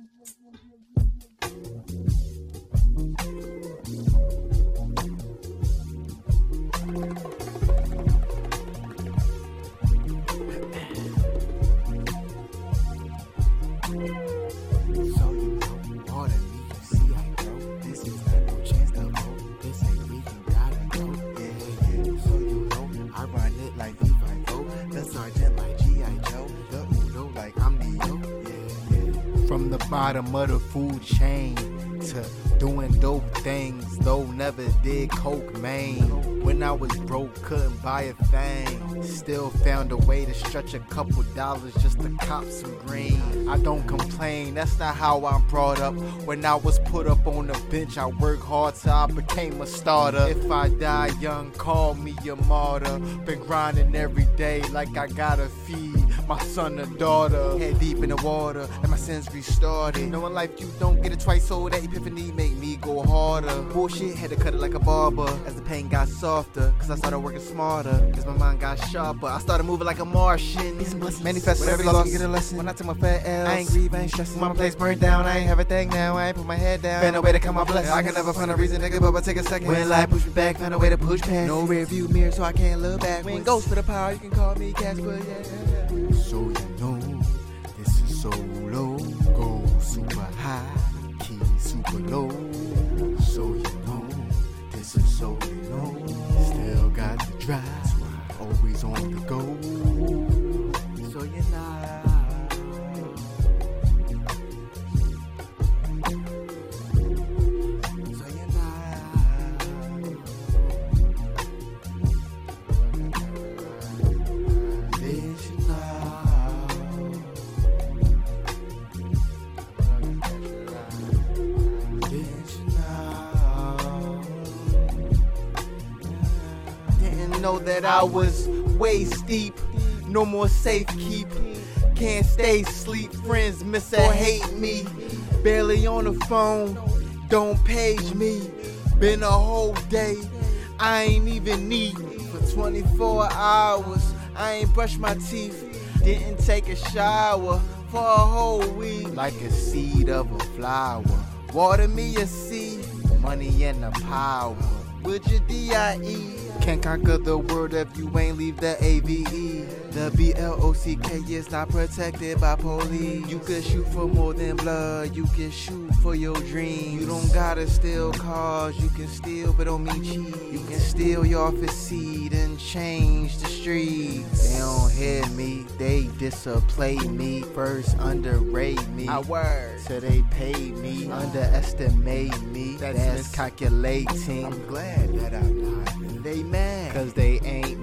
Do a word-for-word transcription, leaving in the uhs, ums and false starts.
From the bottom of the food chain to doing dope things, though never did coke, man. When I was broke, couldn't buy a thing. Still found a way to stretch a couple dollars just to cop some green. I don't complain, that's not how I'm brought up. When I was put up on the bench, I worked hard till I became a starter. If I die young, call me a martyr. Been grinding every day like I gotta feed my son or daughter. Head deep in the water and my sins restarted. Knowing life you don't get it twice, so that epiphany make me go harder. Bullshit, had to cut it like a barber. As the pain got softer, cause I started working smarter. Cause my mind got sharper, I started moving like a Martian. Need some blessings, manifest whatever loss, get a lesson. When I took my fat L's, I ain't grieve, I ain't stressing. My place burned down, I ain't have a thing now. I ain't put my head down, found a way to count my blessings. I can never find a reason to give up, but take a second. When life push me back, found a way to push past. No rear view mirror, so I can't look back. When ghost for the power, you can call me Casper, yeah. So you know, this is so low. Go super high, key super low. So you know, this is so you know. Still got the drive, always on the go. So you know. Know that I was way steep, no more safe keep. Can't stay sleep, friends miss or hate me. Barely on the phone, don't page me. Been a whole day, I ain't even neat. For twenty-four hours, I ain't brushed my teeth. Didn't take a shower for a whole week. Like a seed of a flower, water me a seed. Money and the power, would you D I E? Can't conquer the world if you ain't leave the A V E. The B L O C K is not protected by police. You can shoot for more than blood, you can shoot for your dreams. You don't gotta steal cars, you can steal but don't mean cheese. You can steal your office seat and change the streets. They don't hear me, they display me. First underrate me, I work till they pay me. Underestimate me, that's miscalculating. I'm glad that I'm not. They mad, cause they ain't